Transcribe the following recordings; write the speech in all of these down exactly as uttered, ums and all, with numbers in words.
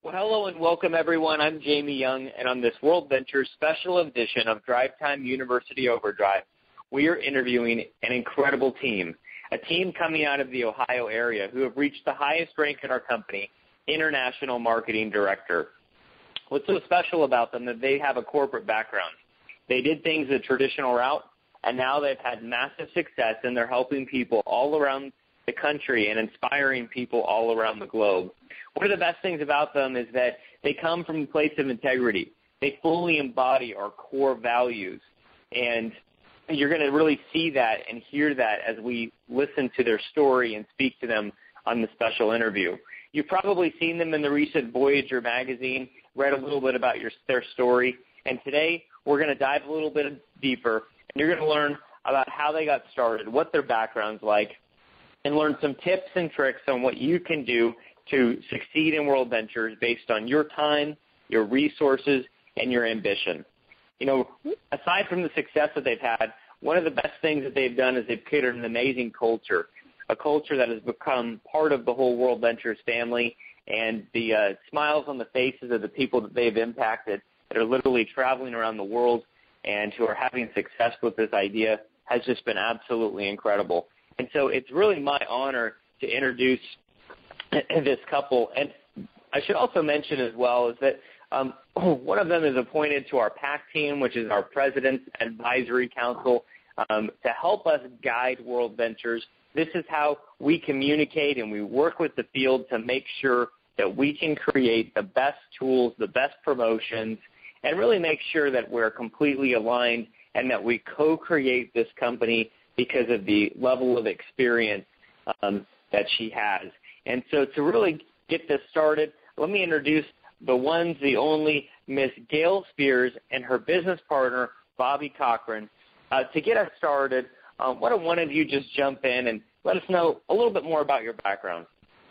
Well, hello and welcome, everyone. I'm Jamie Young, and on this World Ventures special edition of Drive Time University Overdrive, we are interviewing an incredible team, a team coming out of the Ohio area who have reached the highest rank in our company, International Marketing Director. What's so special about them is that they have a corporate background. They did things the traditional route, and now they've had massive success, and they're helping people all around the country and inspiring people all around the globe. One of the best things about them is that they come from a place of integrity. They fully embody our core values, and you're going to really see that and hear that as we listen to their story and speak to them on the special interview. You've probably seen them in the recent Voyager magazine, read a little bit about your, their story, and today we're going to dive a little bit deeper, and you're going to learn about how they got started, what their background's like, and learn some tips and tricks on what you can do to succeed in World Ventures based on your time, your resources, and your ambition. You know, aside from the success that they've had, one of the best things that they've done is they've created an amazing culture, a culture that has become part of the whole World Ventures family, and the uh, smiles on the faces of the people that they've impacted that are literally traveling around the world and who are having success with this idea has just been absolutely incredible. And so it's really my honor to introduce this couple. And I should also mention as well is that um, one of them is appointed to our PAC team, which is our President's Advisory Council, um, to help us guide World Ventures. This is how we communicate and we work with the field to make sure that we can create the best tools, the best promotions, and really make sure that we're completely aligned and that we co-create this company because of the level of experience um, that she has. And so to really get this started, let me introduce the ones, the only, Miss Gail Spears and her business partner, Bobby Cochran. Uh, to get us started, um, why don't one of you just jump in and let us know a little bit more about your background?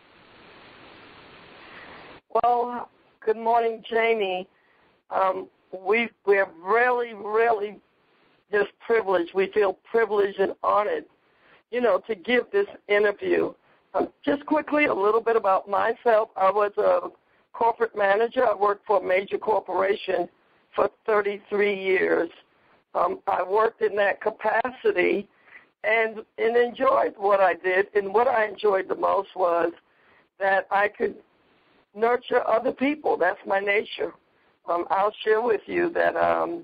Well, good morning, Jamie. Um, we, we're really, really just privileged. We feel privileged and honored, you know, to give this interview. Um, just quickly, a little bit about myself. I was a corporate manager. I worked for a major corporation for thirty-three years. Um, I worked in that capacity and, and enjoyed what I did. And what I enjoyed the most was that I could nurture other people. That's my nature. Um, I'll share with you that um,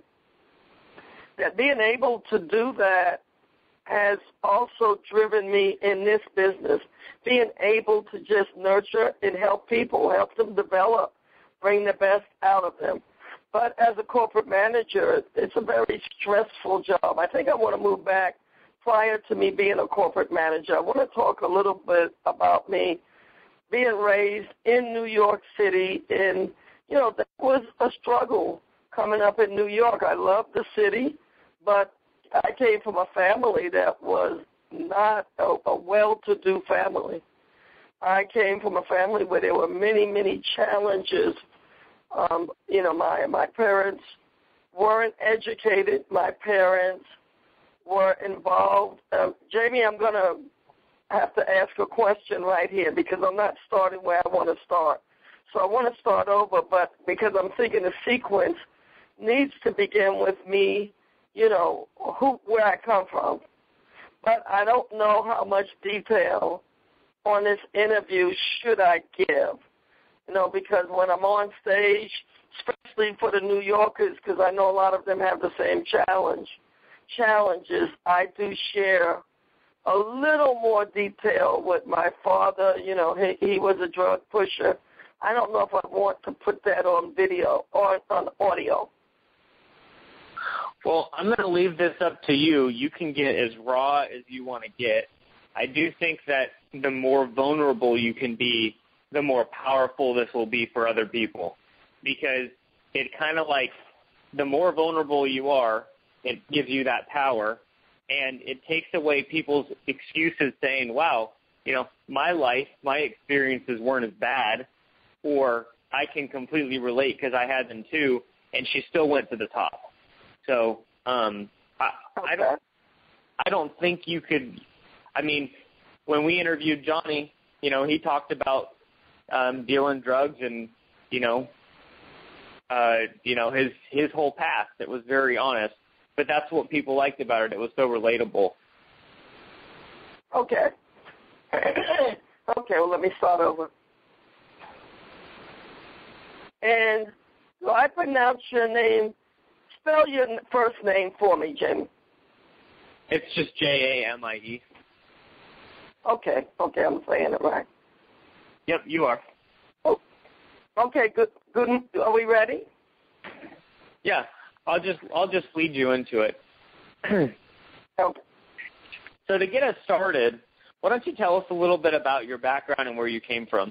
that being able to do that has also driven me in this business, being able to just nurture and help people, help them develop, bring the best out of them. But as a corporate manager, it's a very stressful job. I think I want to move back prior to me being a corporate manager. I want to talk a little bit about me being raised in New York City, and, you know, that was a struggle coming up in New York. I love the city, but I came from a family that was not a, a well-to-do family. I came from a family where there were many, many challenges. Um, you know, my, my parents weren't educated. My parents were involved. Um, Jamie, I'm going to have to ask a question right here because I'm not starting where I want to start. So I want to start over, but because I'm thinking the sequence needs to begin with me, you know, who, where I come from. But I don't know how much detail on this interview should I give, you know, because when I'm on stage, especially for the New Yorkers, because I know a lot of them have the same challenge, challenges, I do share a little more detail with my father. You know, he, he was a drug pusher. I don't know if I want to put that on video or on audio. Well, I'm going to leave this up to you. You can get as raw as you want to get. I do think that the more vulnerable you can be, the more powerful this will be for other people. Because it kind of like the more vulnerable you are, it gives you that power, and it takes away people's excuses saying, wow, you know, my life, my experiences weren't as bad, or I can completely relate because I had them too, and she still went to the top. So um, I, I don't, I don't think you could. I mean, when we interviewed Johnny, you know, he talked about um, dealing drugs and you know, uh, you know, his his whole past. It was very honest, but that's what people liked about it. It was so relatable. Okay. Okay, well, let me start over. And do I pronounce your name? Spell your first name for me, Jamie. It's just J A M I E. Okay, okay, I'm saying it right. Yep, you are. Oh, okay, good, good. Are we ready? Yeah, I'll just I'll just lead you into it. Okay. So to get us started, why don't you tell us a little bit about your background and where you came from?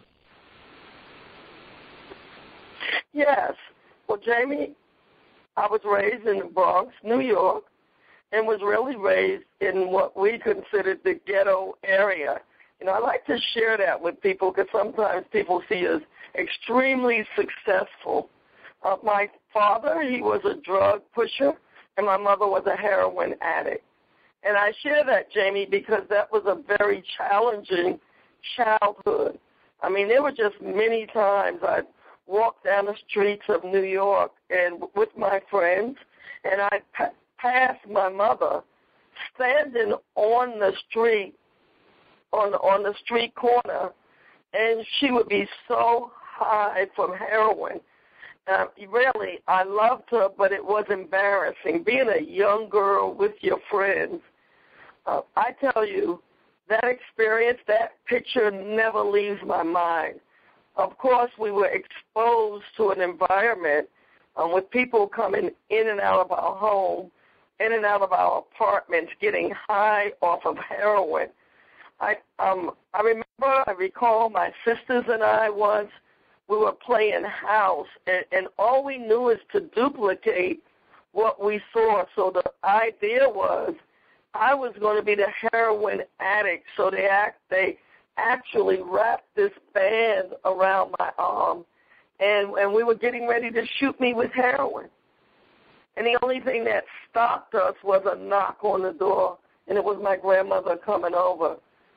Yes. Well, Jamie, I was raised in the Bronx, New York, and was really raised in what we considered the ghetto area. You know, I like to share that with people because sometimes people see us extremely successful. Uh, my father, he was a drug pusher, and my mother was a heroin addict. And I share that, Jamie, because that was a very challenging childhood. I mean, there were just many times I'd walk down the streets of New York and with my friends, and I'd pa- pass my mother standing on the street, on, on the street corner, and she would be so high from heroin. Uh, really, I loved her, but it was embarrassing. Being a young girl with your friends, uh, I tell you, that experience, that picture never leaves my mind. Of course, we were exposed to an environment um, with people coming in and out of our home, in and out of our apartments, getting high off of heroin. I um, I remember, I recall my sisters and I once, we were playing house, and, and all we knew is to duplicate what we saw. So the idea was I was going to be the heroin addict, so they act, they actually wrapped this band around my arm, and, and we were getting ready to shoot me with heroin. And the only thing that stopped us was a knock on the door, and it was my grandmother coming over.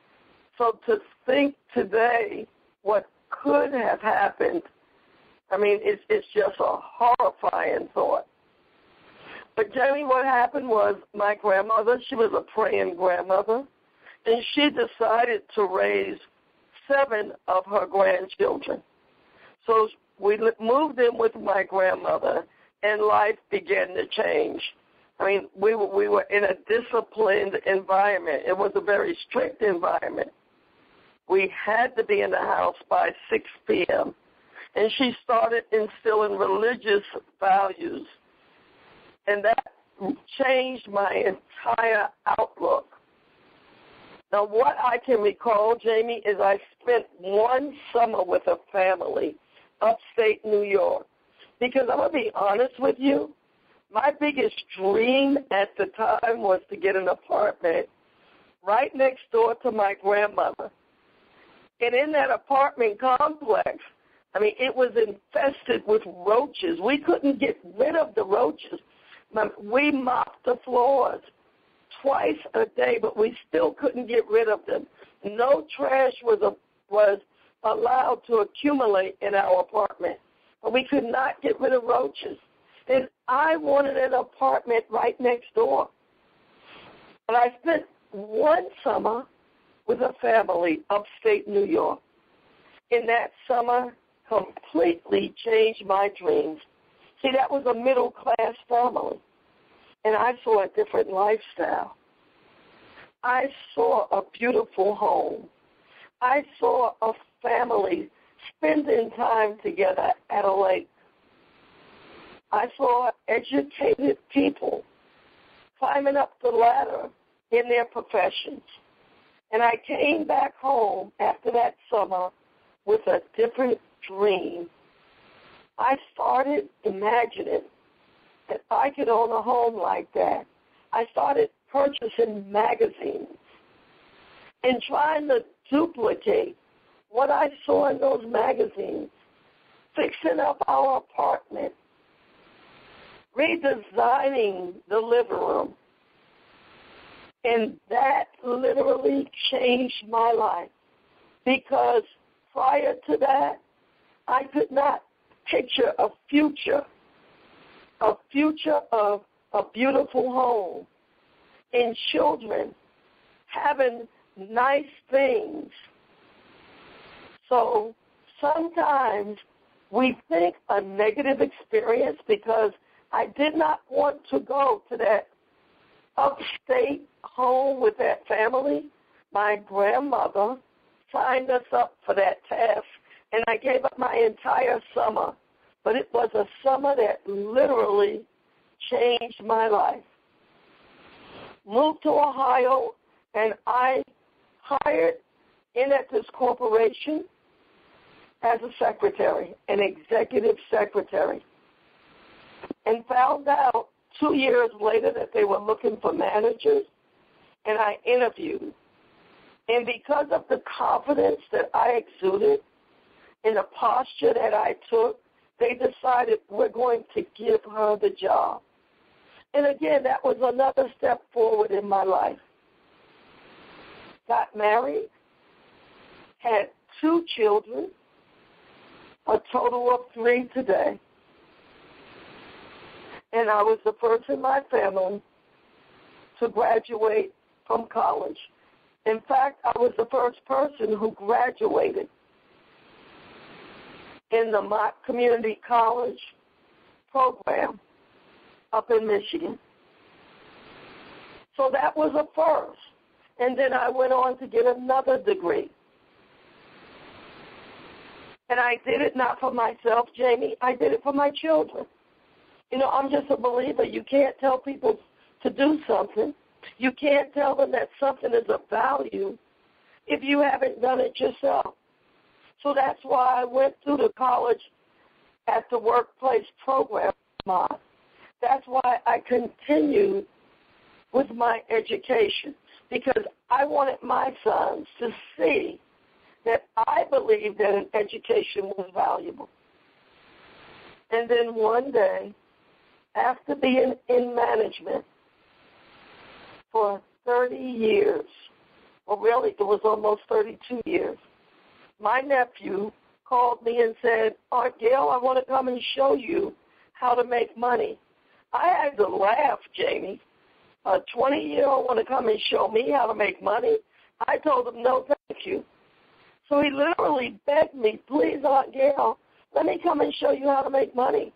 So to think today what could have happened, I mean, it's, it's just a horrifying thought. But, Jamie, what happened was my grandmother, she was a praying grandmother, and she decided to raise seven of her grandchildren. So we moved in with my grandmother, and life began to change. I mean, we were, we were in a disciplined environment. It was a very strict environment. We had to be in the house by six p.m., and she started instilling religious values, and that changed my entire outlook. Now, what I can recall, Jamie, is I spent one summer with a family upstate New York, because I'm going to be honest with you, my biggest dream at the time was to get an apartment right next door to my grandmother. And in that apartment complex, I mean, it was infested with roaches. We couldn't get rid of the roaches. We mopped the floors twice a day, but we still couldn't get rid of them. No trash was a, was allowed to accumulate in our apartment, but we could not get rid of roaches. And I wanted an apartment right next door. But I spent one summer with a family upstate New York. And that summer completely changed my dreams. See, that was a middle-class family, and I saw a different lifestyle. I saw a beautiful home. I saw a family spending time together at a lake. I saw educated people climbing up the ladder in their professions. And I came back home after that summer with a different dream. I started imagining that I could own a home like that. I started purchasing magazines and trying to duplicate what I saw in those magazines, fixing up our apartment, redesigning the living room. And that literally changed my life, because prior to that, I could not picture a future, a future of a beautiful home and children having nice things. So sometimes we think a negative experience because I did not want to go to that upstate home with that family. My grandmother signed us up for that task, and I gave up my entire summer. But it was a summer that literally changed my life. Moved to Ohio, and I hired in at this corporation as a secretary, an executive secretary, and found out two years later that they were looking for managers, and I interviewed. And because of the confidence that I exuded and the posture that I took, they decided we're going to give her the job. And again, that was another step forward in my life. Got married, had two children, a total of three today. And I was the first in my family to graduate from college. In fact, I was the first person who graduated in the Mott Community College program up in Michigan. So that was a first. And then I went on to get another degree. And I did it not for myself, Jamie. I did it for my children. You know, I'm just a believer. You can't tell people to do something. You can't tell them that something is of value if you haven't done it yourself. So that's why I went through the college at the workplace program. That's why I continued with my education, because I wanted my sons to see that I believed that an education was valuable. And then one day, after being in management for thirty years, or really it was almost thirty-two years, my nephew called me and said, Aunt Gail, I want to come and show you how to make money. I had to laugh, Jamie. A twenty-year-old want to come and show me how to make money? I told him, no, thank you. So he literally begged me, please, Aunt Gail, let me come and show you how to make money.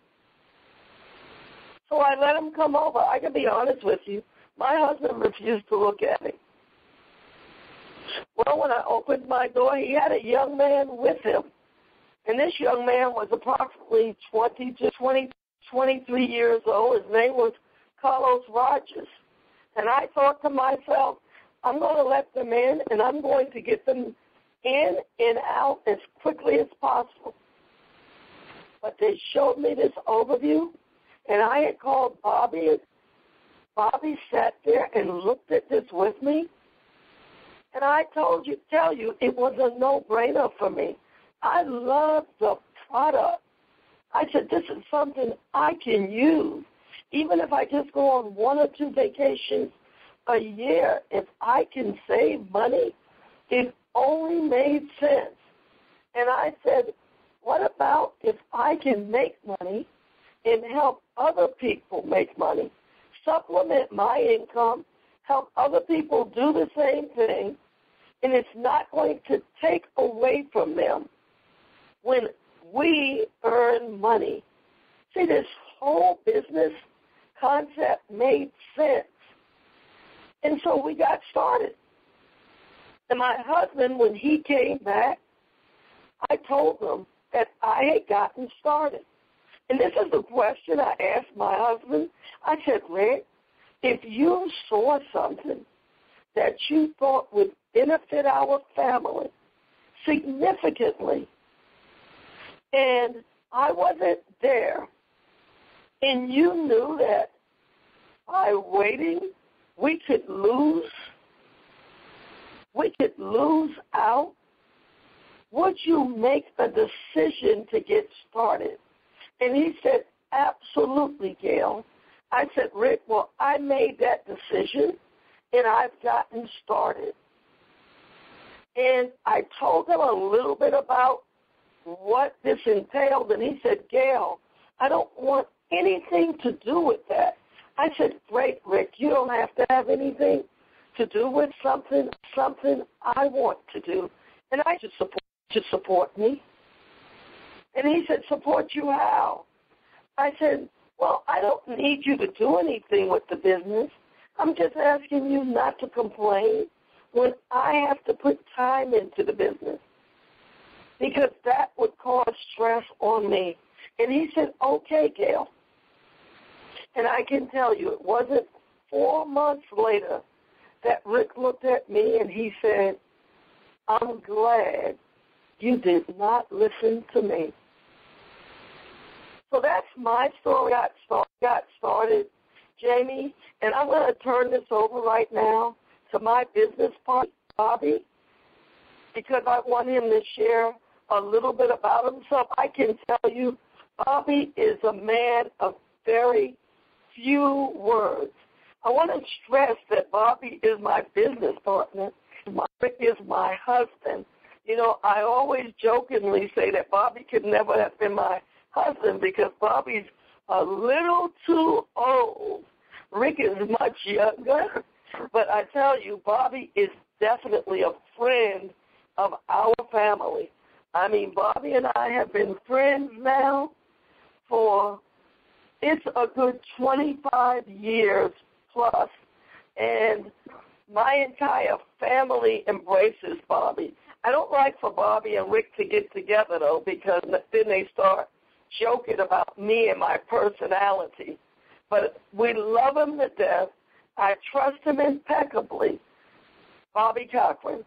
So I let him come over. I can be honest with you. My husband refused to look at me. Well, when I opened my door, he had a young man with him. And this young man was approximately twenty to twenty, twenty-three years old. His name was Carlos Rogers. And I thought to myself, I'm going to let them in, and I'm going to get them in and out as quickly as possible. But they showed me this overview, and I had called Bobby. Bobby sat there and looked at this with me. And I told you, tell you, it was a no-brainer for me. I love the product. I said, this is something I can use. Even if I just go on one or two vacations a year, if I can save money, it only made sense. And I said, what about if I can make money and help other people make money, supplement my income, help other people do the same thing, and it's not going to take away from them when we earn money. See, this whole business concept made sense. And so we got started. And my husband, when he came back, I told him that I had gotten started. And this is the question I asked my husband. I said, Rick, if you saw something that you thought would benefit our family significantly, and I wasn't there, and you knew that by waiting we could lose, we could lose out, would you make a decision to get started? And he said, absolutely, Gail. I said, Rick, well, I made that decision, and I've gotten started. And I told him a little bit about what this entailed, and he said, Gail, I don't want anything to do with that. I said, great, Rick, you don't have to have anything to do with something, something I want to do, and I just support, just support me. And he said, support you how? I said, well, I don't need you to do anything with the business. I'm just asking you not to complain when I have to put time into the business, because that would cause stress on me. And he said, okay, Gail. And I can tell you, it wasn't four months later that Rick looked at me and he said, I'm glad you did not listen to me. So that's my story. I got, got started, Jamie, and I'm going to turn this over right now to my business partner, Bobby, because I want him to share a little bit about himself. I can tell you, Bobby is a man of very few words. I want to stress that Bobby is my business partner. Rick is my husband. You know, I always jokingly say that Bobby could never have been my husband because Bobby's a little too old. Rick is much younger. But I tell you, Bobby is definitely a friend of our family. I mean, Bobby and I have been friends now for, it's a good twenty-five years plus, and my entire family embraces Bobby. I don't like for Bobby and Rick to get together, though, because then they start joking about me and my personality. But we love him to death. I trust him impeccably. Bobby Cochran.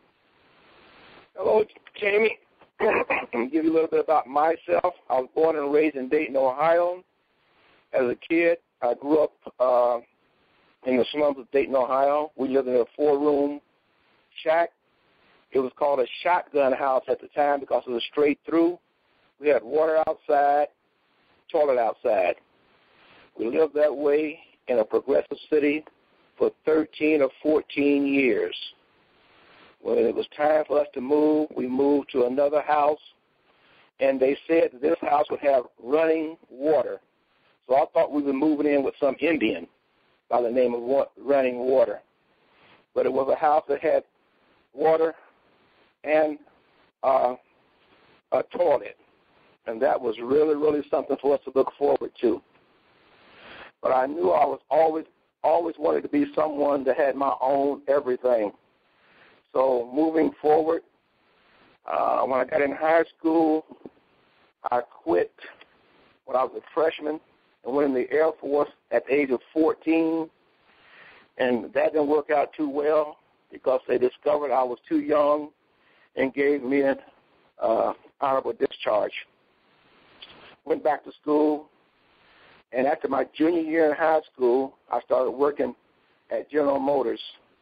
Hello, Jamie. I'll give you a little bit about myself. I was born and raised in Dayton, Ohio. As a kid, I grew up uh, in the slums of Dayton, Ohio. We lived in a four-room shack. It was called a shotgun house at the time because it was straight through. We had water outside, toilet outside. We lived that way in a progressive city for thirteen or fourteen years. When it was time for us to move, we moved to another house, and they said that this house would have running water. So I thought we were moving in with some Indian by the name of Running Water. But it was a house that had water and uh, a toilet, and that was really, really something for us to look forward to. But I knew I was always, always wanted to be someone that had my own everything. So moving forward, uh, when I got in high school, I quit when I was a freshman and went in the Air Force at the age of fourteen, and that didn't work out too well because they discovered I was too young and gave me an uh, honorable discharge. Went back to school, and after my junior year in high school, I started working at General Motors.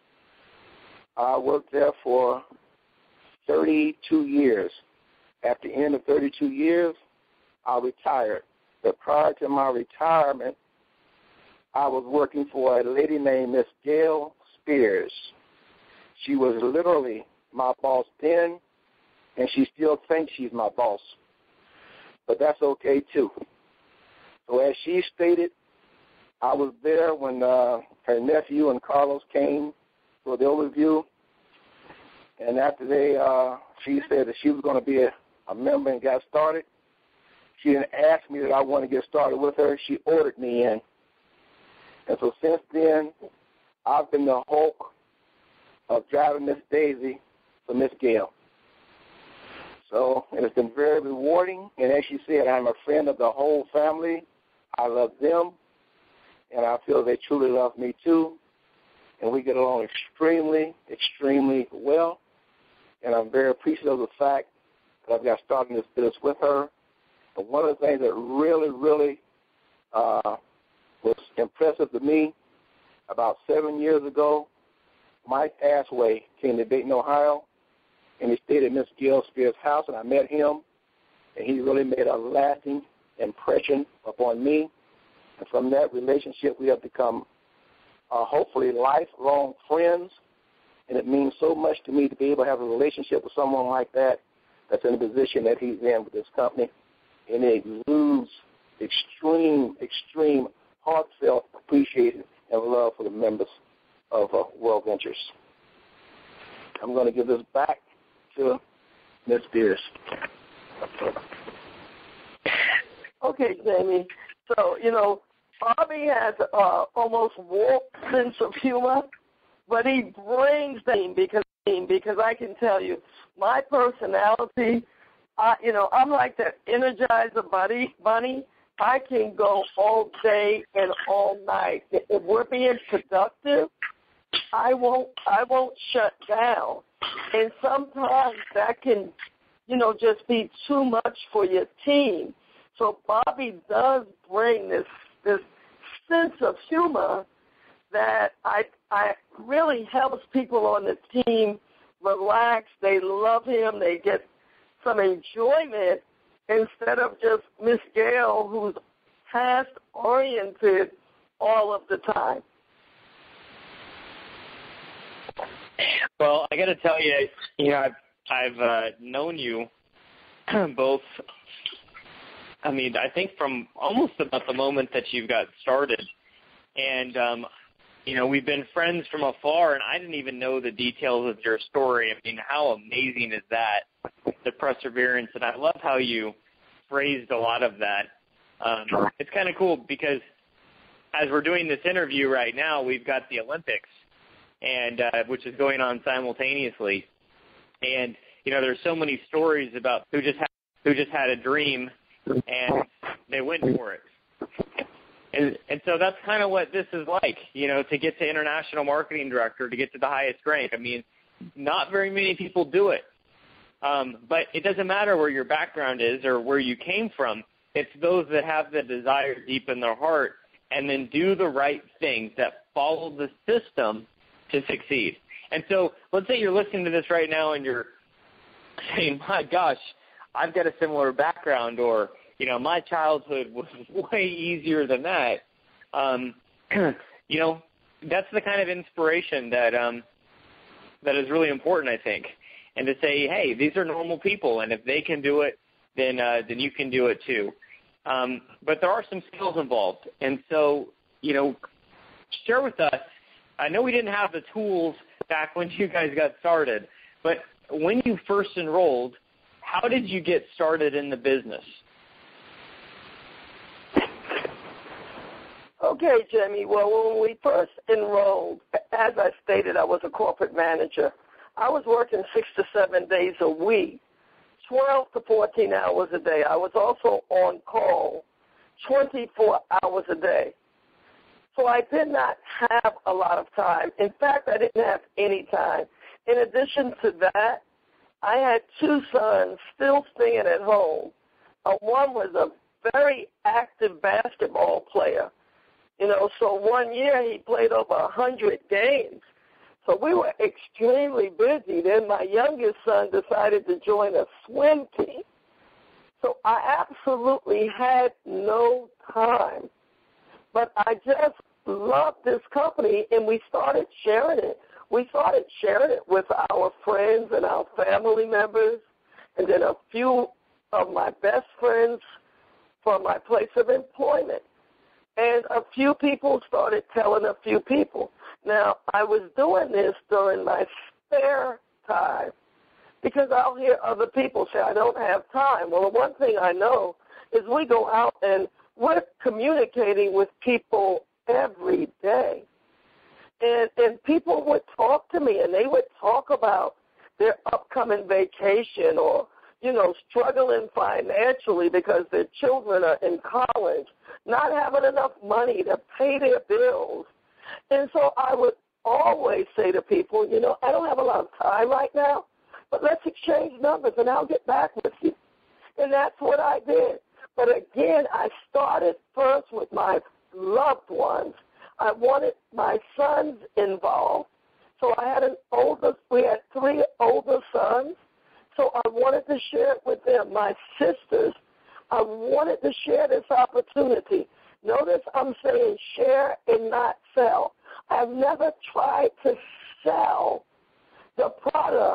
I worked there for thirty-two years. At the end of thirty-two years, I retired. But prior to my retirement, I was working for a lady named Miss Gail Spears. She was literally my boss then, and she still thinks she's my boss. But that's okay, too. So as she stated, I was there when uh, her nephew and Carlos came for the overview, and after they, uh, she said that she was going to be a, a member and got started. She didn't ask me that I want to get started with her. She ordered me in. And so since then, I've been the Hulk of driving Miss Daisy for Miss Gail. So it has been very rewarding. And as she said, I'm a friend of the whole family. I love them, and I feel they truly love me too. And we get along extremely, extremely well. And I'm very appreciative of the fact that I've got started this business with her. But one of the things that really, really uh, was impressive to me, about seven years ago, Mike Ashway came to Dayton, Ohio, and he stayed at Miss Gail Spears' house, and I met him, and he really made a lasting impression upon me. And from that relationship, we have become uh, hopefully lifelong friends, and it means so much to me to be able to have a relationship with someone like that that's in the position that he's in with this company, and it exudes extreme, extreme heartfelt appreciation and love for the members of uh, World Ventures. I'm going to give this back to Miz Beers. Okay, Jamie. So, you know, Bobby has uh, almost warped sense of humor, but he brings them because because I can tell you, my personality, I, you know, I'm like that Energizer bunny. Bunny. I can go all day and all night. If we're being productive, I won't. I won't shut down. And sometimes that can, you know, just be too much for your team. So Bobby does bring this this sense of humor that I I really helps people on the team relax. They love him. They get some enjoyment instead of just Miss Gail, who's task-oriented all of the time. Well, I got to tell you, you know, I've, I've uh, known you both, I mean, I think from almost about the moment that you got started. And, um, you know, we've been friends from afar, and I didn't even know the details of your story. I mean, how amazing is that, the perseverance? And I love how you phrased a lot of that. Um, it's kind of cool because as we're doing this interview right now, we've got the Olympics, and uh, which is going on simultaneously. And, you know, there's so many stories about who just had, who just had a dream and they went for it. And, and so that's kind of what this is like, you know, to get to international marketing director, to get to the highest rank. I mean, not very many people do it. Um, but it doesn't matter where your background is or where you came from. It's those that have the desire deep in their heart and then do the right things that follow the system to succeed. And so let's say you're listening to this right now and you're saying, my gosh, I've got a similar background, or, you know, my childhood was way easier than that. Um, you know, that's the kind of inspiration that um, that is really important, I think. And to say, hey, these are normal people, and if they can do it, then uh, then you can do it too. Um, but there are some skills involved. And so, you know, share with us, I know we didn't have the tools back when you guys got started, but when you first enrolled, how did you get started in the business? Okay, Jimmy. Well, when we first enrolled, as I stated, I was a corporate manager. I was working six to seven days a week, twelve to fourteen hours a day. I was also on call twenty-four hours a day. So I did not have a lot of time. In fact, I didn't have any time. In addition to that, I had two sons still staying at home. Uh, one was a very active basketball player. You know, so one year he played over one hundred games. So we were extremely busy. Then my youngest son decided to join a swim team. So I absolutely had no time. But I just loved this company, and we started sharing it. We started sharing it with our friends and our family members, and then a few of my best friends from my place of employment. And a few people started telling a few people. Now, I was doing this during my spare time because I'll hear other people say, I don't have time. Well, the one thing I know is we go out and we're communicating with people every day. And, and people would talk to me, and they would talk about their upcoming vacation or, you know, struggling financially because their children are in college, not having enough money to pay their bills. And so I would always say to people, you know, I don't have a lot of time right now, but let's exchange numbers and I'll get back with you. And that's what I did. But again, I started first with my loved ones. I wanted my sons involved. So I had an older, we had three older sons. So I wanted to share it with them. My sisters, I wanted to share this opportunity. Notice I'm saying share and not sell. I've never tried to sell the product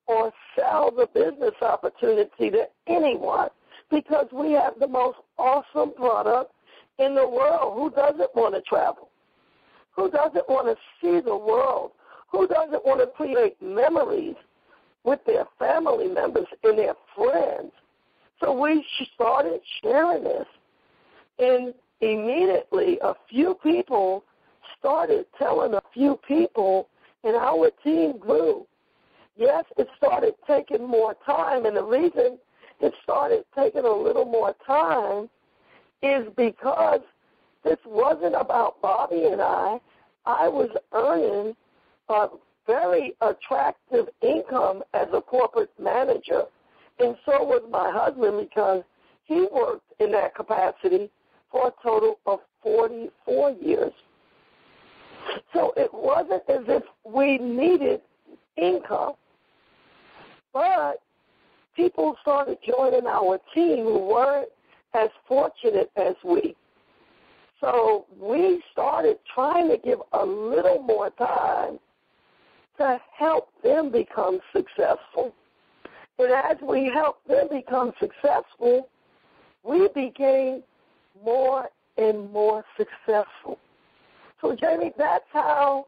or sell the business opportunity to anyone because we have the most awesome product in the world. Who doesn't want to travel? Who doesn't want to see the world? Who doesn't want to create memories with their family members and their friends? So we started sharing this, and immediately a few people started telling a few people, and our team grew. Yes, it started taking more time, and the reason it started taking a little more time is because this wasn't about Bobby and I. I was earning a very attractive income as a corporate manager, and so was my husband because he worked in that capacity for a total of forty-four years. So it wasn't as if we needed income, but people started joining our team who weren't as fortunate as we. So we started trying to give a little more time to help them become successful. And as we helped them become successful, we became more and more successful. So, Jamie, that's how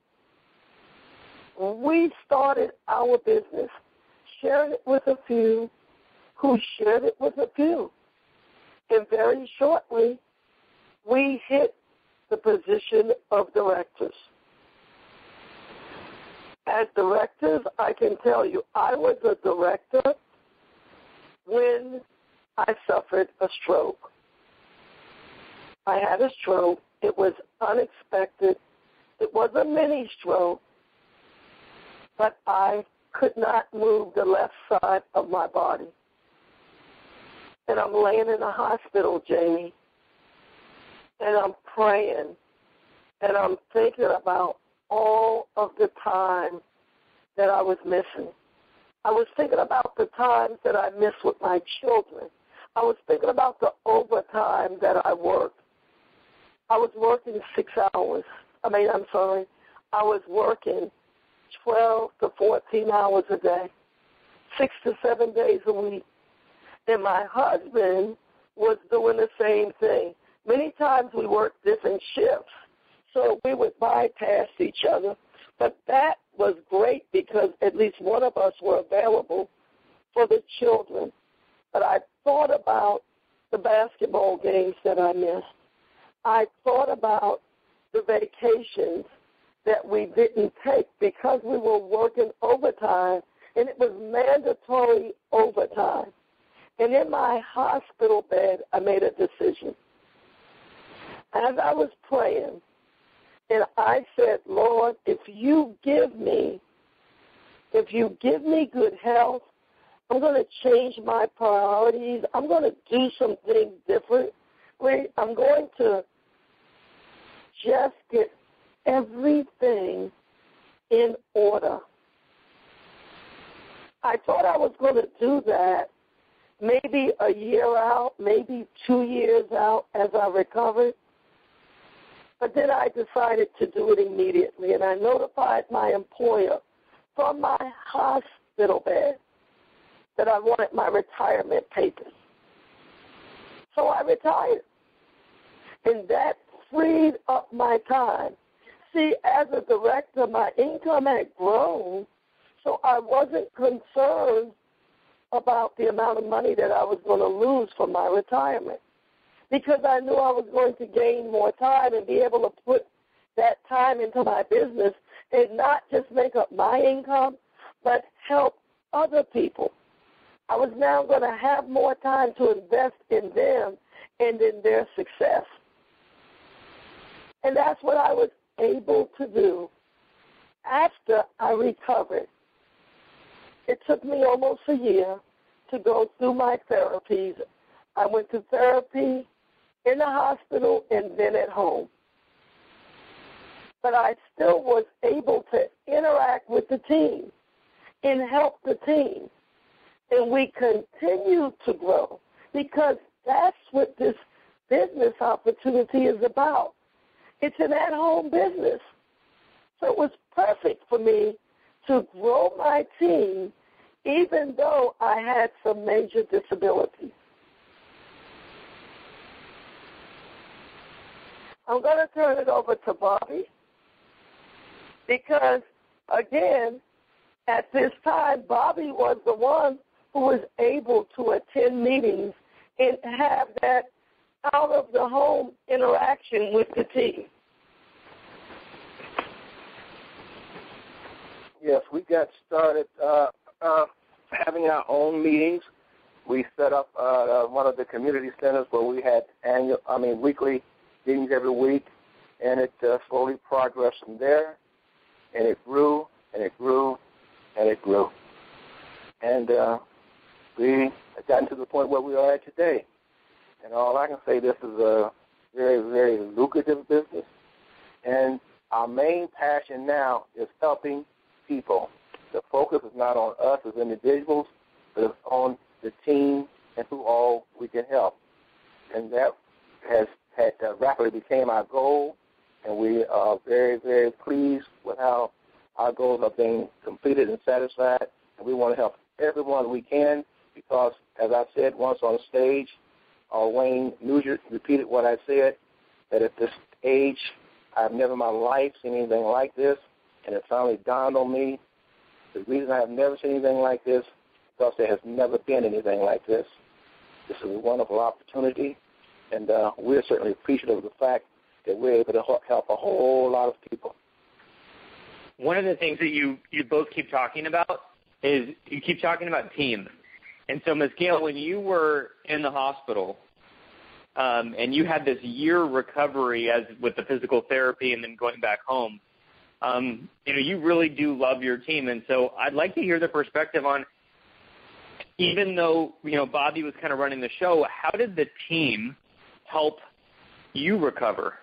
we started our business, sharing it with a few who shared it with a few. And very shortly, we hit the position of directors. As directors, I can tell you, I was a director when I suffered a stroke. I had a stroke. It was unexpected. It was a mini stroke, but I could not move the left side of my body. And I'm laying in a hospital, Jamie, and I'm praying, and I'm thinking about all of the time that I was missing. I was thinking about the times that I missed with my children. I was thinking about the overtime that I worked. I was working six hours. I mean, I'm sorry. I was working twelve to fourteen hours a day, six to seven days a week. And my husband was doing the same thing. Many times we worked different shifts, so we would bypass each other. But that was great because at least one of us were available for the children. But I thought about the basketball games that I missed. I thought about the vacations that we didn't take because we were working overtime, and it was mandatory overtime. And in my hospital bed, I made a decision. As I was praying, and I said, Lord, if you give me, if you give me good health, I'm going to change my priorities. I'm going to do something different. I'm going to just get everything in order. I thought I was going to do that maybe a year out, maybe two years out as I recovered. But then I decided to do it immediately, and I notified my employer from my hospital bed that I wanted my retirement papers. So I retired, and that freed up my time. See, as a director, my income had grown, so I wasn't concerned about the amount of money that I was going to lose from my retirement because I knew I was going to gain more time and be able to put that time into my business and not just make up my income, but help other people. I was now going to have more time to invest in them and in their success. And that's what I was able to do after I recovered. It took me almost a year to go through my therapies. I went to therapy in the hospital and then at home. But I still was able to interact with the team and help the team. And we continue to grow because that's what this business opportunity is about. It's an at-home business. So it was perfect for me to grow my team even though I had some major disabilities. I'm going to turn it over to Bobby because, again, at this time, Bobby was the one who was able to attend meetings and have that out-of-the-home interaction with the team. Yes, we got started uh, uh, having our own meetings. We set up uh, one of the community centers where we had annual, I mean, weekly meetings every week, and it uh, slowly progressed from there, and it grew, and it grew, and it grew. And uh, we have gotten to the point where we are at today. And all I can say, this is a very, very lucrative business, and our main passion now is helping people. The focus is not on us as individuals, but it's on the team and who all we can help. And that has had uh, rapidly became our goal, and we are very, very pleased with how our goals are being completed and satisfied. And we want to help everyone we can because, as I said once on stage, uh, Wayne Nugent repeated what I said, that at this age, I've never in my life seen anything like this, and it finally dawned on me. The reason I have never seen anything like this is because there has never been anything like this. This is a wonderful opportunity, and uh, we're certainly appreciative of the fact that we're able to help a whole lot of people. One of the things that you, you both keep talking about is you keep talking about team. And so, Miz Gail, when you were in the hospital um, and you had this year recovery as with the physical therapy and then going back home, um, you know, you really do love your team. And so I'd like to hear the perspective on, even though, you know, Bobby was kind of running the show, how did the team help you recover?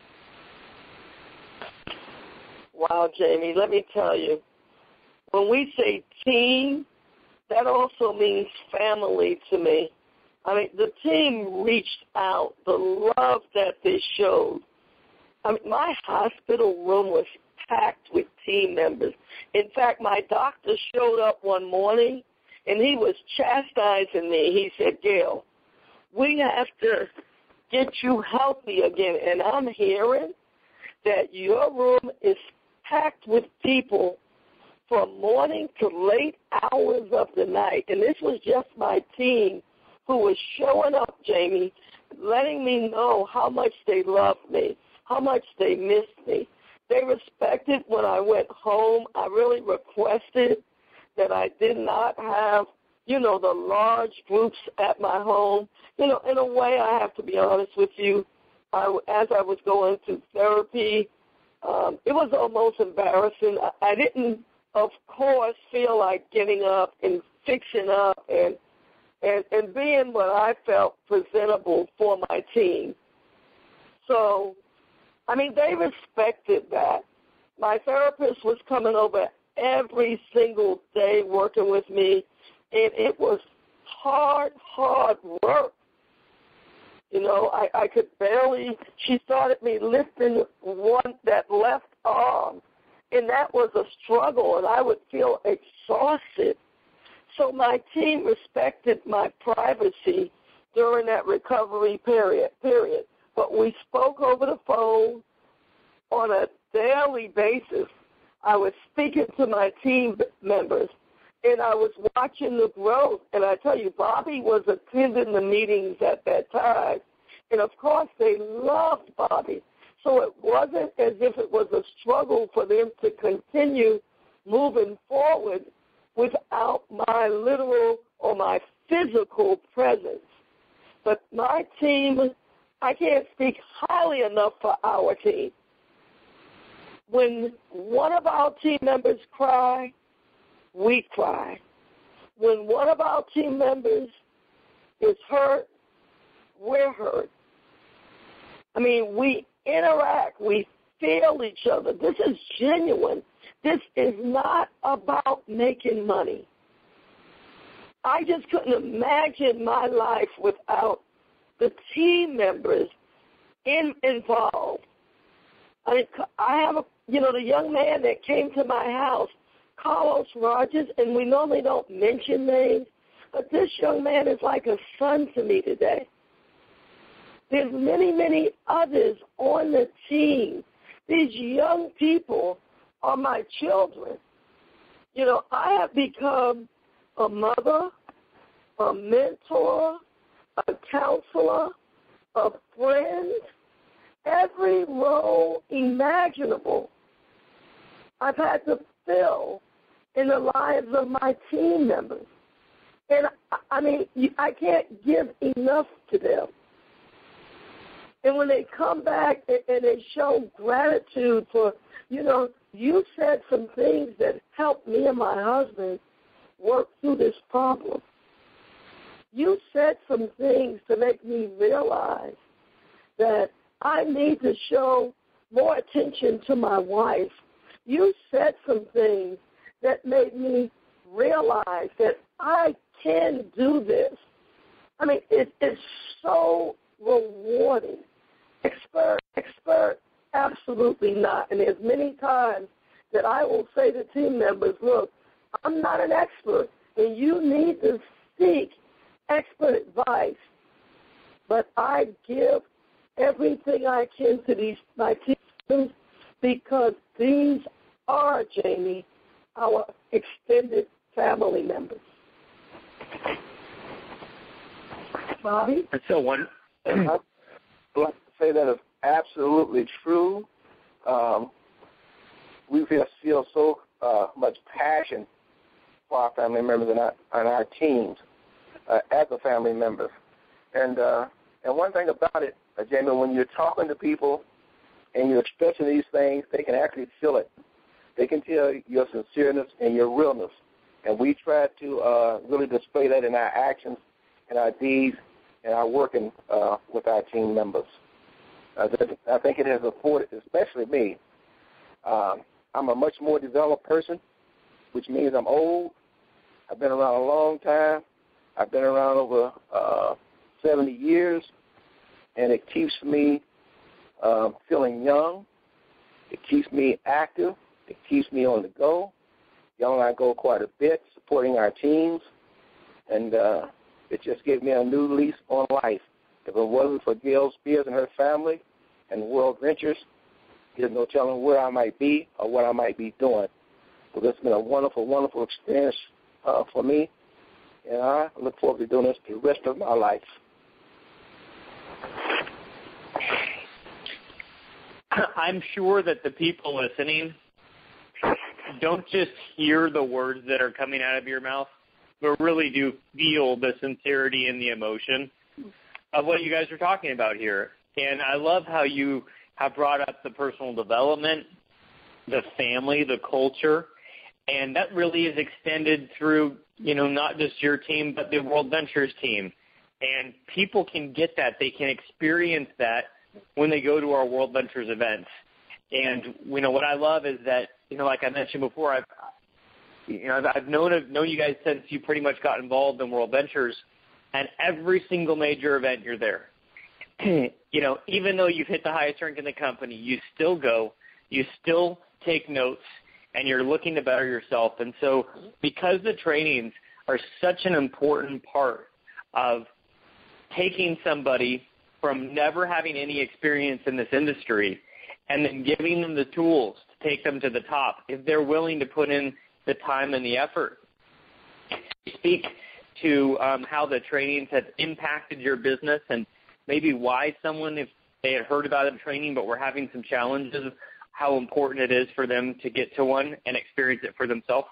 Wow, Jamie, let me tell you, when we say team, that also means family to me. I mean, the team reached out, the love that they showed. I mean, my hospital room was packed with team members. In fact, my doctor showed up one morning, and he was chastising me. He said, Gail, we have to get you healthy again. And I'm hearing that your room is packed with people from morning to late hours of the night. And this was just my team who was showing up, Jamie, letting me know how much they loved me, how much they missed me. They respected when I went home. I really requested that I did not have, you know, the large groups at my home. You know, in a way, I have to be honest with you, I, as I was going through therapy, um, it was almost embarrassing. I, I didn't, of course, feel like getting up and fixing up and, and, and being what I felt presentable for my team. So, I mean, they respected that. My therapist was coming over every single day working with me, and it was hard, hard work. You know, I, I could barely, she started me lifting one, that left arm, and that was a struggle, and I would feel exhausted. So my team respected my privacy during that recovery period, period. But we spoke over the phone on a daily basis. I was speaking to my team members, and I was watching the growth. And I tell you, Bobby was attending the meetings at that time. And, of course, they loved Bobby. So it wasn't as if it was a struggle for them to continue moving forward without my literal or my physical presence. But my team, I can't speak highly enough for our team. When one of our team members cry, we cry. When one of our team members is hurt, we're hurt. I mean, we interact, we feel each other. This is genuine. This is not about making money. I just couldn't imagine my life without the team members in, involved. I mean, I have a, you know, the young man that came to my house Carlos Rogers, and we normally don't mention names, but this young man is like a son to me today. There's many, many others on the team. These young people are my children. You know, I have become a mother, a mentor, a counselor, a friend, every role imaginable I've had to fill in the lives of my team members. And, I mean, I can't give enough to them. And when they come back and they show gratitude for, you know, you said some things that helped me and my husband work through this problem. You said some things to make me realize that I need to show more attention to my wife. You said some things that made me realize that I can do this. I mean, it, it's so rewarding. Expert, expert, absolutely not. And there's many times that I will say to team members, look, I'm not an expert, and you need to seek expert advice. But I give everything I can to these my team members because these are, Jamie, our extended family members. Bobby? That's so one. I'd like to say that is absolutely true. Um, we just feel so uh, much passion for our family members and our, and our teams uh, as a family member. And uh, and one thing about it, uh, Jamie, when you're talking to people and you're expressing these things, they can actually feel it. They can tell your sincereness and your realness. And we try to uh, really display that in our actions and our deeds and our working uh, with our team members. Uh, I think it has afforded, especially me, um, I'm a much more developed person, which means I'm old. I've been around a long time. I've been around over uh, seventy years, and it keeps me um, feeling young. It keeps me active. It keeps me on the go. Y'all and I go quite a bit, supporting our teams, and uh, it just gave me a new lease on life. If it wasn't for Gail Spears and her family and World Ventures, there's no telling where I might be or what I might be doing. So this has been a wonderful, wonderful experience uh, for me, and I look forward to doing this the rest of my life. I'm sure that the people listening don't just hear the words that are coming out of your mouth, but really do feel the sincerity and the emotion of what you guys are talking about here. And I love how you have brought up the personal development, the family, the culture, and that really is extended through, you know, not just your team, but the World Ventures team. And people can get that. They can experience that when they go to our World Ventures events. And, you know, what I love is that, you know, like I mentioned before, I've, you know, I've known, known you guys since you pretty much got involved in World Ventures, and every single major event you're there. You know, even though you've hit the highest rank in the company, you still go, you still take notes, and you're looking to better yourself. And so because the trainings are such an important part of taking somebody from never having any experience in this industry and then giving them the tools to take them to the top, if they're willing to put in the time and the effort. Speak to um, how the trainings have impacted your business and maybe why someone, if they had heard about a training but were having some challenges, how important it is for them to get to one and experience it for themselves?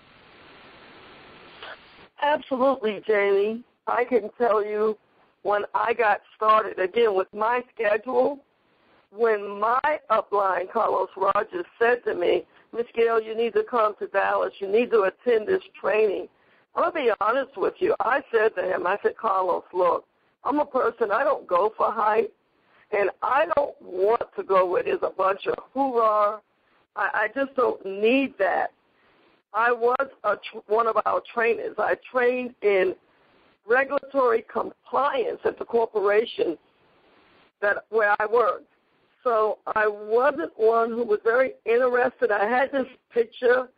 Absolutely, Jamie. I can tell you when I got started, again, with my schedule, when my upline, Carlos Rogers, said to me, Miss Gail, you need to come to Dallas. You need to attend this training. I'm going to be honest with you. I said to him, I said, Carlos, look, I'm a person, I don't go for hype, and I don't want to go where there's a bunch of hoorah. I, I just don't need that. I was a tr- one of our trainers. I trained in regulatory compliance at the corporation that where I worked. So I wasn't one who was very interested. I had this picture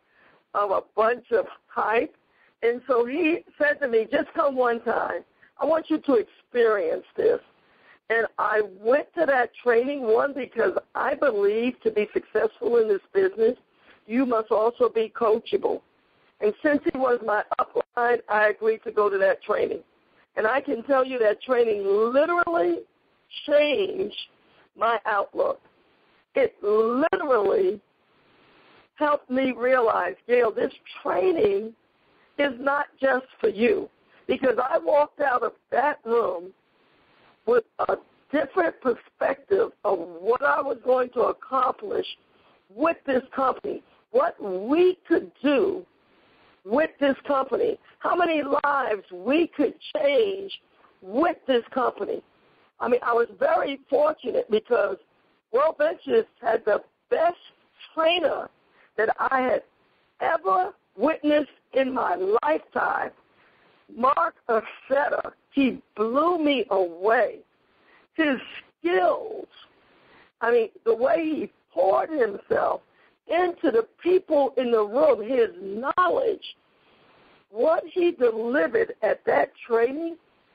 of a bunch of hype. And so he said to me, just come one time. I want you to experience this. And I went to that training, one, because I believe to be successful in this business, you must also be coachable. And since he was my upline, I agreed to go to that training. And I can tell you that training literally changed my outlook. It literally helped me realize, Gail, this training is not just for you. Because I walked out of that room with a different perspective of what I was going to accomplish with this company, what we could do with this company, how many lives we could change with this company. I mean, I was very fortunate because World Ventures had the best trainer that I had ever witnessed in my lifetime. Mark Aceta, he blew me away. His skills, I mean, the way he poured himself into the people in the room, his knowledge, what he delivered at that training,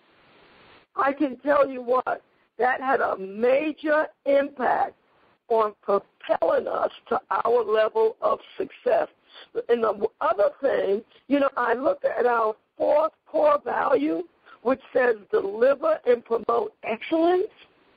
I can tell you what, that had a major impact on propelling us to our level of success. And the other thing, you know, I looked at our fourth core value, which says deliver and promote excellence.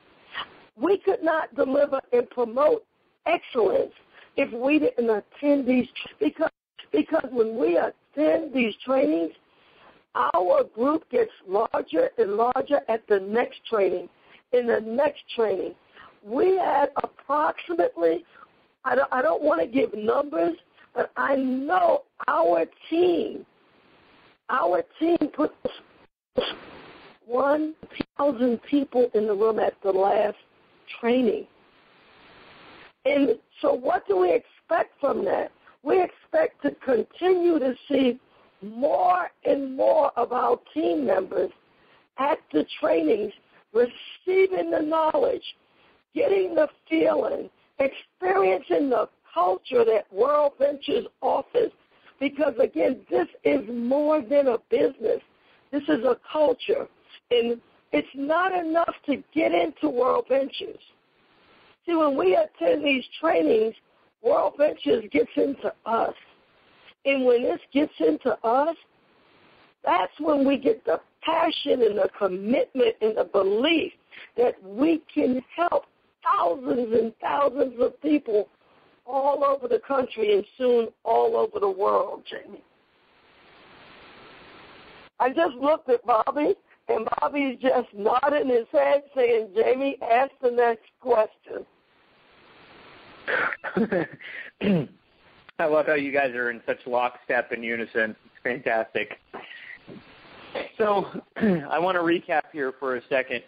We could not deliver and promote excellence if we didn't attend these, because, because when we attend these trainings, our group gets larger and larger at the next training, in the next training. We had approximately, I don't, I don't want to give numbers, but I know our team, our team put one thousand people in the room at the last training. And so what do we expect from that? We expect to continue to see more and more of our team members at the trainings, receiving the knowledge, getting the feeling, experiencing the culture that World Ventures offers. Because, again, this is more than a business. This is a culture. And it's not enough to get into World Ventures. See, when we attend these trainings, World Ventures gets into us. And when this gets into us, that's when we get the passion and the commitment and the belief that we can help thousands and thousands of people all over the country and soon all over the world, Jamie. I just looked at Bobby, and Bobby's just nodding his head saying, Jamie, ask the next question. I love how you guys are in such lockstep and unison. It's fantastic. So I want to recap here for a second.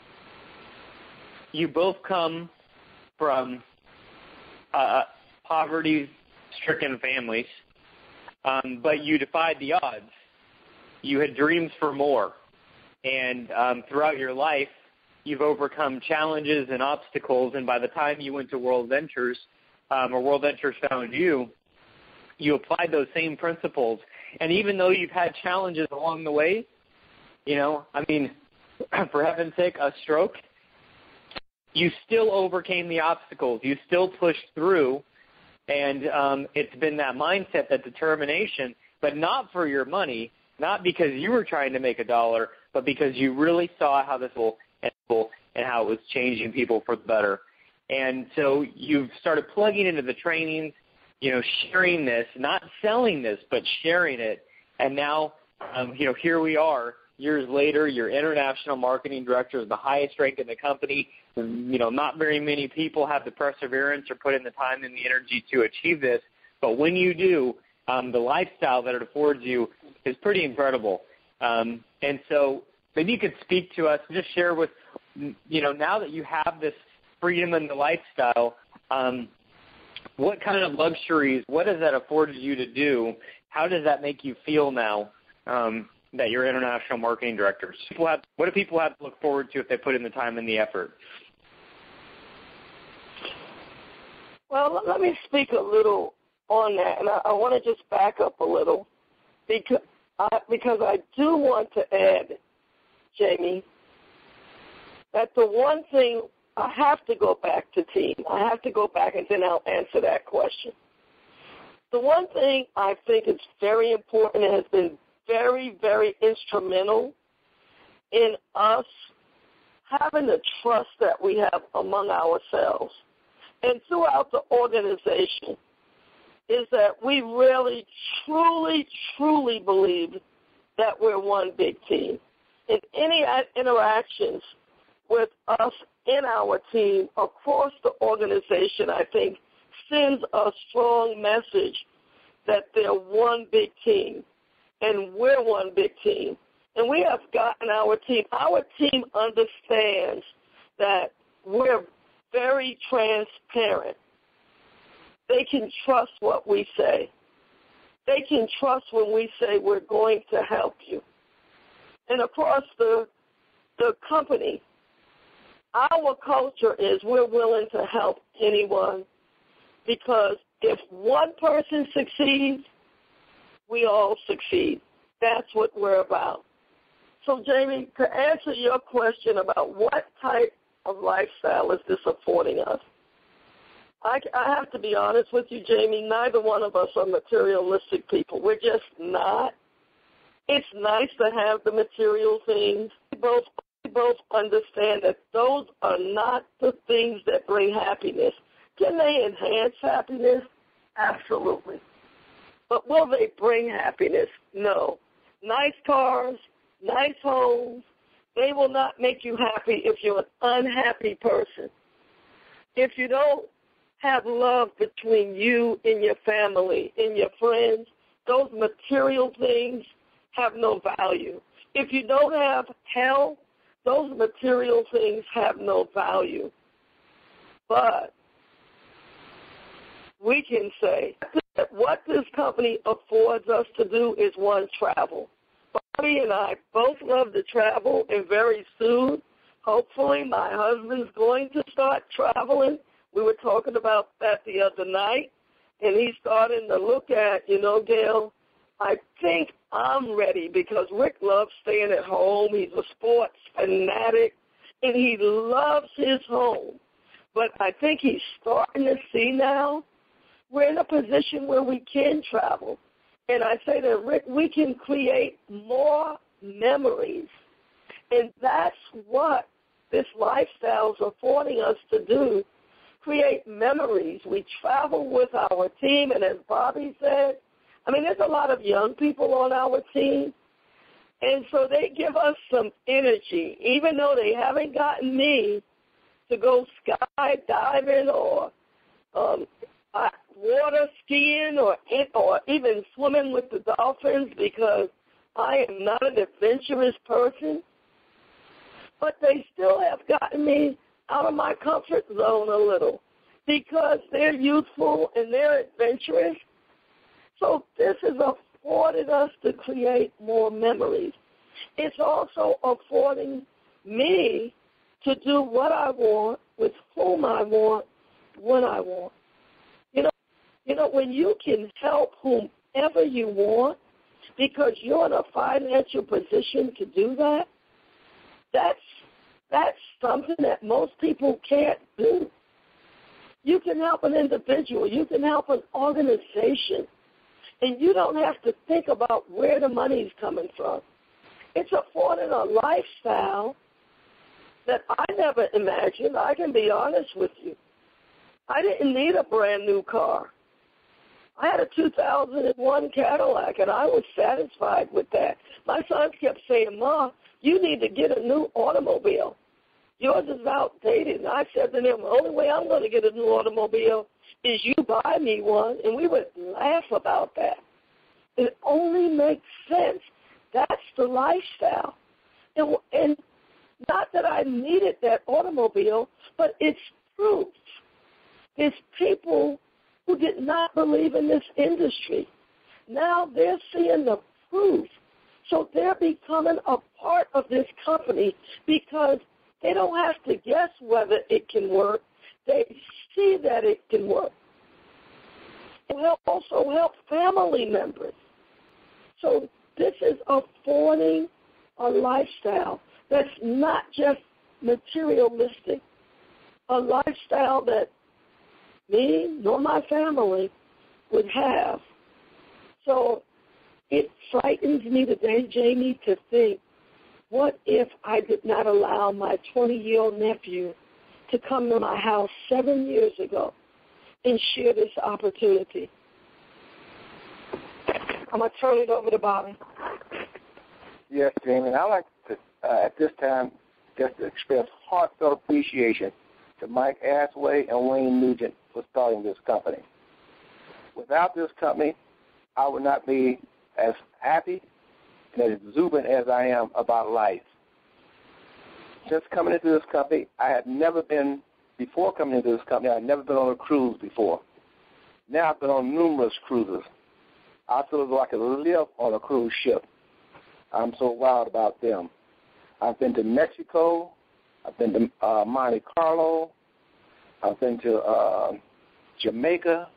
You both come from uh, poverty-stricken families, um, but you defied the odds. You had dreams for more. And um, throughout your life, you've overcome challenges and obstacles, and by the time you went to World Ventures, um, or World Ventures found you, you applied those same principles. And even though you've had challenges along the way, you know, I mean, for heaven's sake, a stroke, you still overcame the obstacles. You still pushed through, and um, it's been that mindset, that determination, but not for your money, not because you were trying to make a dollar, but because you really saw how this will and how it was changing people for the better. And so you've started plugging into the trainings, you know, sharing this, not selling this, but sharing it. And now, um, you know, here we are, years later, you're international marketing director of the highest rank in the company. You know, not very many people have the perseverance or put in the time and the energy to achieve this. But when you do, um, the lifestyle that it affords you is pretty incredible. Um, and so maybe you could speak to us and just share with, you know, now that you have this freedom in the lifestyle, um, what kind of luxuries, what has that afforded you to do? How does that make you feel now um, that you're international marketing directors? People have, what do people have to look forward to if they put in the time and the effort? Well, let me speak a little on that, and I, I want to just back up a little because I, because I do want to add, Jamie, that the one thing I have to go back to team. I have to go back, and then I'll answer that question. The one thing I think is very important and has been very, very instrumental in us having the trust that we have among ourselves and throughout the organization is that we really, truly, truly believe that we're one big team. In any interactions with us in our team across the organization, I think, sends a strong message that they're one big team, and we're one big team. And we have gotten our team. Our team understands that we're very transparent. They can trust what we say. They can trust when we say we're going to help you. And across the the company, our culture is we're willing to help anyone because if one person succeeds, we all succeed. That's what we're about. So, Jamie, to answer your question about what type of lifestyle is this affording us, I, I have to be honest with you, Jamie, neither one of us are materialistic people. We're just not. It's nice to have the material things. We both, we both understand that those are not the things that bring happiness. Can they enhance happiness? Absolutely. But will they bring happiness? No. Nice cars, nice homes, they will not make you happy if you're an unhappy person. If you don't have love between you and your family and your friends, those material things have no value. If you don't have health, those material things have no value. But we can say that what this company affords us to do is, one, travel. Bobby and I both love to travel, and very soon, hopefully, my husband's going to start traveling. We were talking about that the other night, and he's starting to look at, you know, Gail, I think I'm ready because Rick loves staying at home. He's a sports fanatic, and he loves his home. But I think he's starting to see now we're in a position where we can travel. And I say to Rick, we can create more memories. And that's what this lifestyle is affording us to do, create memories. We travel with our team, and as Bobby said, I mean, there's a lot of young people on our team, and so they give us some energy, even though they haven't gotten me to go skydiving or um, uh, water skiing or, or even swimming with the dolphins because I am not an adventurous person. But they still have gotten me out of my comfort zone a little because they're youthful and they're adventurous. So this has afforded us to create more memories. It's also affording me to do what I want, with whom I want, when I want. You know, you know, when you can help whomever you want because you're in a financial position to do that, that's that's something that most people can't do. You can help an individual. You can help an organization. And you don't have to think about where the money's coming from. It's affording a lifestyle that I never imagined. I can be honest with you. I didn't need a brand new car. I had a two thousand one Cadillac, and I was satisfied with that. My sons kept saying, Ma, you need to get a new automobile. Yours is outdated. And I said to them, the only way I'm going to get a new automobile is you buy me one, and we would laugh about that. It only makes sense. That's the lifestyle. And, and not that I needed that automobile, but it's proof. It's people who did not believe in this industry. Now they're seeing the proof. So they're becoming a part of this company because they don't have to guess whether it can work. They see that it can work. It will also help family members. So this is affording a lifestyle that's not just materialistic, a lifestyle that me nor my family would have. So it frightens me today, Jamie, to think, what if I did not allow my twenty-year-old nephew to come to my house seven years ago and share this opportunity? I'm going to turn it over to Bobby. Yes, Jamie, and I'd like to, uh, at this time, just to express heartfelt appreciation to Mike Asway and Wayne Nugent for starting this company. Without this company, I would not be as happy and as exuberant as I am about life. Since coming into this company, I had never been, before coming into this company, I had never been on a cruise before. Now I've been on numerous cruises. I feel as though I could live on a cruise ship. I'm so wild about them. I've been to Mexico. I've been to uh, Monte Carlo. I've been to uh, Jamaica,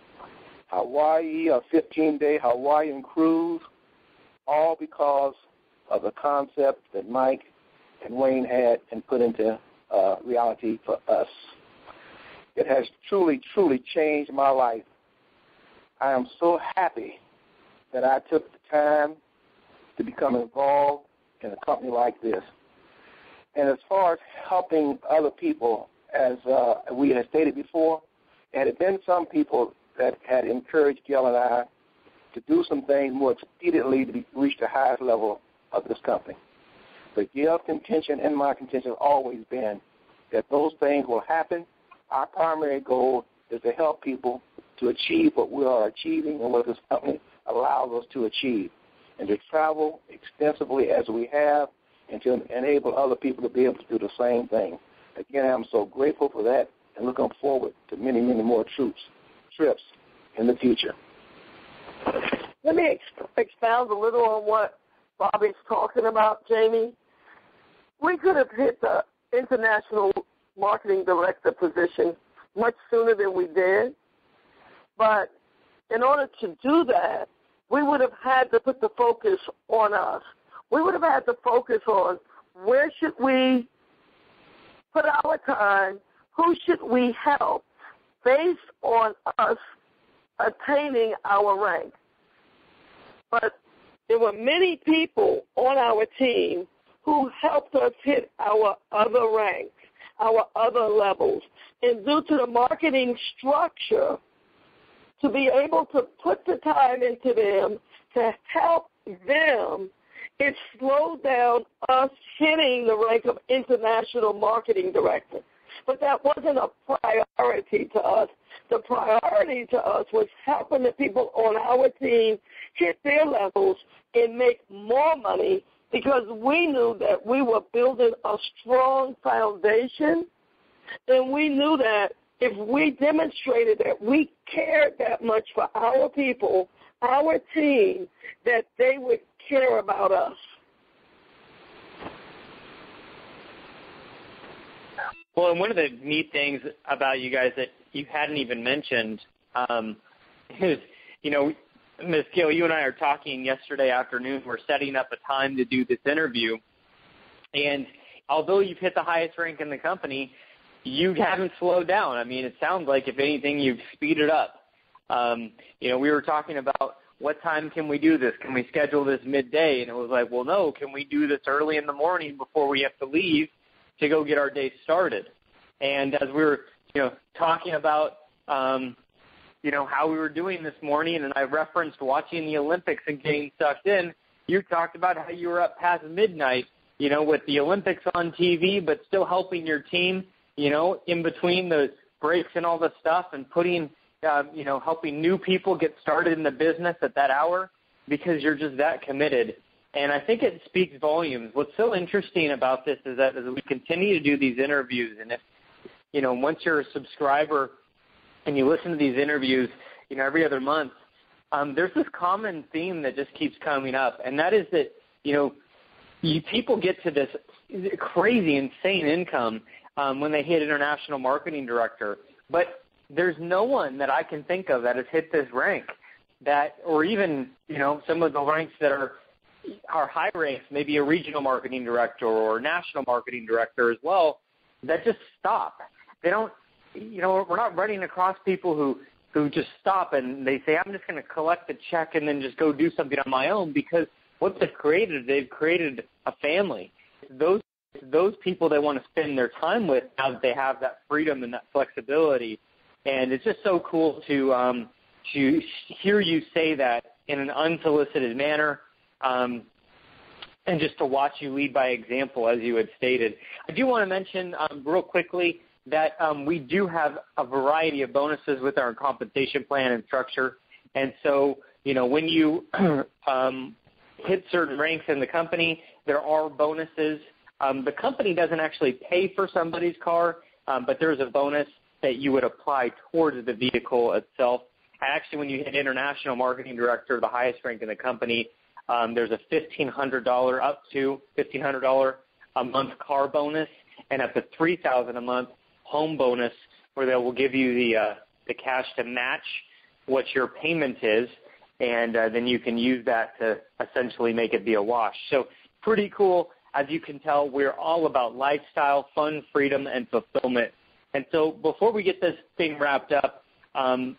Hawaii, a fifteen-day Hawaiian cruise, all because of the concept that Mike and Wayne had and put into uh, reality for us. It has truly, truly changed my life. I am so happy that I took the time to become involved in a company like this. And as far as helping other people, as uh, we had stated before, there had been some people that had encouraged Gail and I to do some things more expediently to be, reach the highest level of this company. But Gail's contention and my contention has always been that those things will happen. Our primary goal is to help people to achieve what we are achieving and what this company allows us to achieve, and to travel extensively as we have and to enable other people to be able to do the same thing. Again, I'm so grateful for that and looking forward to many, many more troops, trips in the future. Let me ex- expound a little on what Bobby's talking about, Jamie. We could have hit the international marketing director position much sooner than we did, but in order to do that, we would have had to put the focus on us. We would have had to focus on where should we put our time, who should we help, based on us attaining our rank. But there were many people on our team who helped us hit our other ranks, our other levels. And due to the marketing structure, to be able to put the time into them to help them, it slowed down us hitting the rank of international marketing director. But that wasn't a priority to us. The priority to us was helping the people on our team hit their levels and make more money, because we knew that we were building a strong foundation, and we knew that if we demonstrated that we cared that much for our people, our team, that they would care about us. Well, and one of the neat things about you guys that you hadn't even mentioned um, is, you know, Miz Gill, you and I are talking yesterday afternoon. We're setting up a time to do this interview. And although you've hit the highest rank in the company, you haven't slowed down. I mean, it sounds like, if anything, you've speeded up. Um, you know, we were talking about what time can we do this? Can we schedule this midday? And it was like, well, no, can we do this early in the morning before we have to leave to go get our day started? And as we were, you know, talking about, um, you know, how we were doing this morning, and I referenced watching the Olympics and getting sucked in, you talked about how you were up past midnight, you know, with the Olympics on T V, but still helping your team, you know, in between the breaks and all the stuff, and putting, uh, you know, helping new people get started in the business at that hour, because you're just that committed. And I think it speaks volumes. What's so interesting about this is that as we continue to do these interviews, and if, you know, once you're a subscriber and you listen to these interviews, you know, every other month, um, there's this common theme that just keeps coming up, and that is that, you know, you, people get to this crazy, insane income um, when they hit international marketing director. But there's no one that I can think of that has hit this rank that, or even, you know, some of the ranks that are are high ranks, maybe a regional marketing director or national marketing director as well, that just stop. They don't, you know, we're not running across people who, who just stop and they say, I'm just going to collect the check and then just go do something on my own, because what they've created, they've created a family. Those those people they want to spend their time with now that they have that freedom and that flexibility. And it's just so cool to um, to hear you say that in an unsolicited manner, um, and just to watch you lead by example, as you had stated. I do want to mention um, real quickly that um, we do have a variety of bonuses with our compensation plan and structure. And so, you know, when you um, hit certain ranks in the company, there are bonuses. Um, the company doesn't actually pay for somebody's car, um, but there's a bonus that you would apply towards the vehicle itself. Actually, when you hit international marketing director, the highest rank in the company, um, there's a fifteen hundred dollars up to fifteen hundred dollars a month car bonus, and up to three thousand dollars a month home bonus, where they will give you the uh, the cash to match what your payment is, and uh, then you can use that to essentially make it be a wash. So pretty cool. As you can tell, we're all about lifestyle, fun, freedom, and fulfillment. And so before we get this thing wrapped up, um,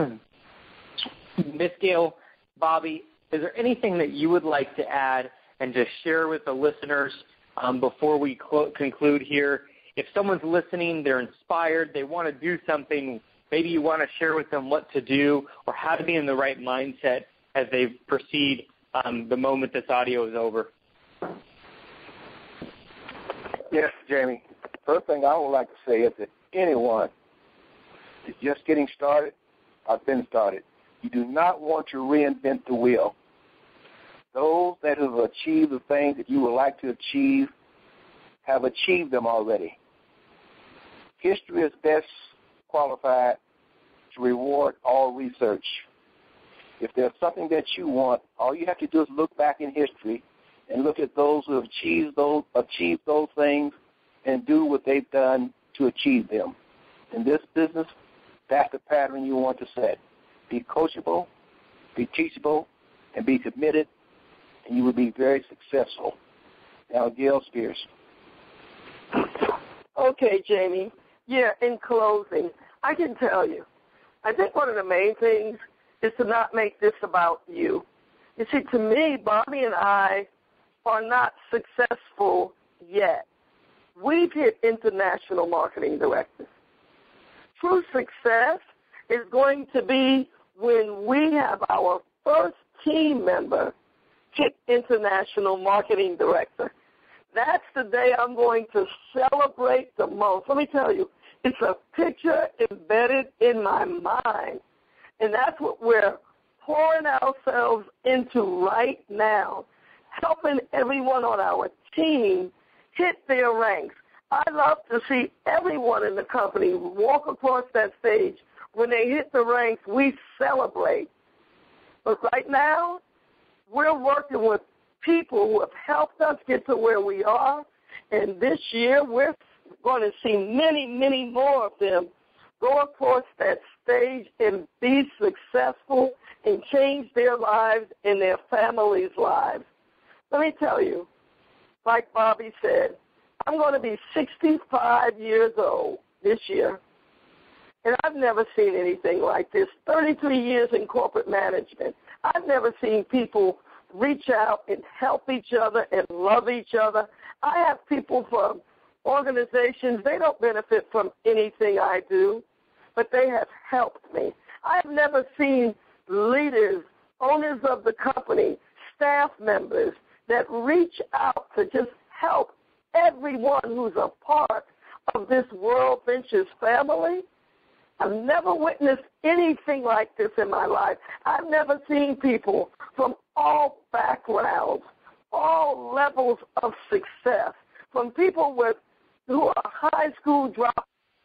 Miss Gail, Bobby, is there anything that you would like to add and just share with the listeners um, before we clo- conclude here? If someone's listening, they're inspired, they want to do something, maybe you want to share with them what to do or how to be in the right mindset as they proceed um, the moment this audio is over. Yes, Jamie. First thing I would like to say is that anyone is just getting started or been started, you do not want to reinvent the wheel. Those that have achieved the things that you would like to achieve have achieved them already. History is best qualified to reward all research. If there's something that you want, all you have to do is look back in history and look at those who have achieved those, achieved those things and do what they've done to achieve them. In this business, that's the pattern you want to set. Be coachable, be teachable, and be committed, and you will be very successful. Now, Gail Spears. Okay, Jamie. Yeah, in closing, I can tell you, I think one of the main things is to not make this about you. You see, to me, Bobby and I are not successful yet. We've hit international marketing directors. True success is going to be when we have our first team member hit international marketing director. That's the day I'm going to celebrate the most. Let me tell you, it's a picture embedded in my mind, and that's what we're pouring ourselves into right now, helping everyone on our team hit their ranks. I love to see everyone in the company walk across that stage. When they hit the ranks, we celebrate. But right now, we're working with people who have helped us get to where we are, and this year we're going to see many, many more of them go across that stage and be successful and change their lives and their families' lives. Let me tell you, like Bobby said, I'm going to be sixty-five years old this year, and I've never seen anything like this. thirty-three years in corporate management. I've never seen people reach out and help each other and love each other. I have people from organizations, they don't benefit from anything I do, but they have helped me. I have never seen leaders, owners of the company, staff members that reach out to just help everyone who's a part of this World Ventures family. I've never witnessed anything like this in my life. I've never seen people from all backgrounds, all levels of success, from people with who are high school dropouts,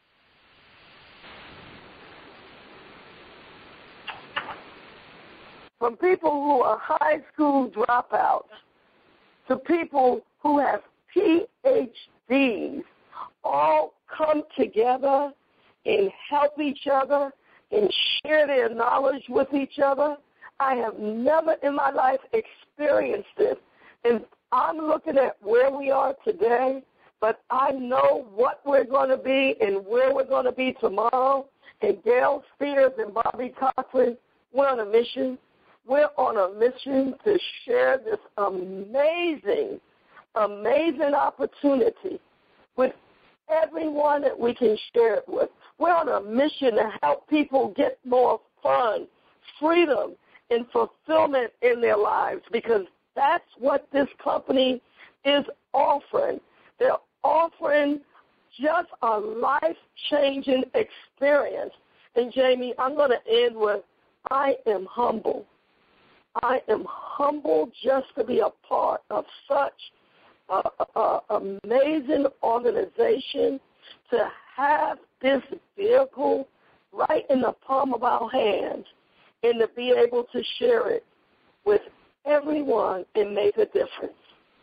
from people who are high school dropouts to people who have P H Ds, all come together and help each other and share their knowledge with each other. I have never in my life experienced this. And I'm looking at where we are today, but I know what we're going to be and where we're going to be tomorrow. And Gail Spears and Bobby Cochran, we're on a mission. We're on a mission to share this amazing, amazing opportunity with everyone that we can share it with. We're on a mission to help people get more fun, freedom, and fulfillment in their lives, because that's what this company is offering. They're offering just a life-changing experience. And, Jamie, I'm going to end with, I am humble. I am humbled just to be a part of such an amazing organization, to have this vehicle right in the palm of our hands and to be able to share it with everyone and make a difference.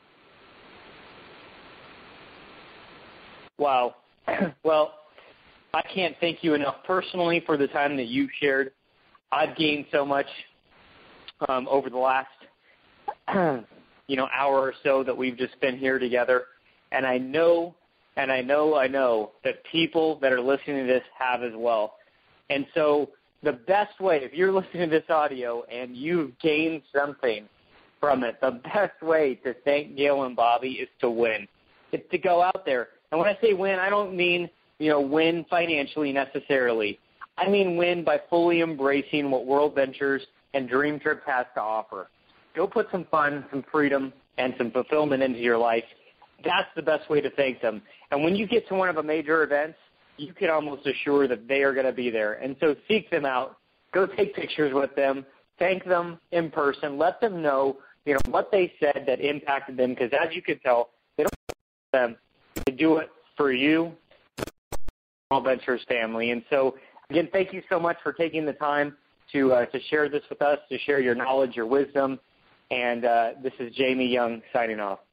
Wow. Well, I can't thank you enough personally for the time that you've shared. I've gained so much um, over the last, you know, hour or so that we've just been here together. And I know, and I know, I know that people that are listening to this have as well. And so the best way, if you're listening to this audio and you've gained something from it, the best way to thank Gail and Bobby is to win. It's to go out there. And when I say win, I don't mean, you know, win financially necessarily. I mean win by fully embracing what World Ventures and Dream Trips has to offer. Go put some fun, some freedom, and some fulfillment into your life. That's the best way to thank them. And when you get to one of the major events, you can almost assure that they are going to be there. And so seek them out. Go take pictures with them. Thank them in person. Let them know, you know, what they said that impacted them, because as you can tell, they don't do them. They do it for you, World Ventures family. And so, again, thank you so much for taking the time to uh, to share this with us, to share your knowledge, your wisdom. And uh, this is Jamie Young signing off.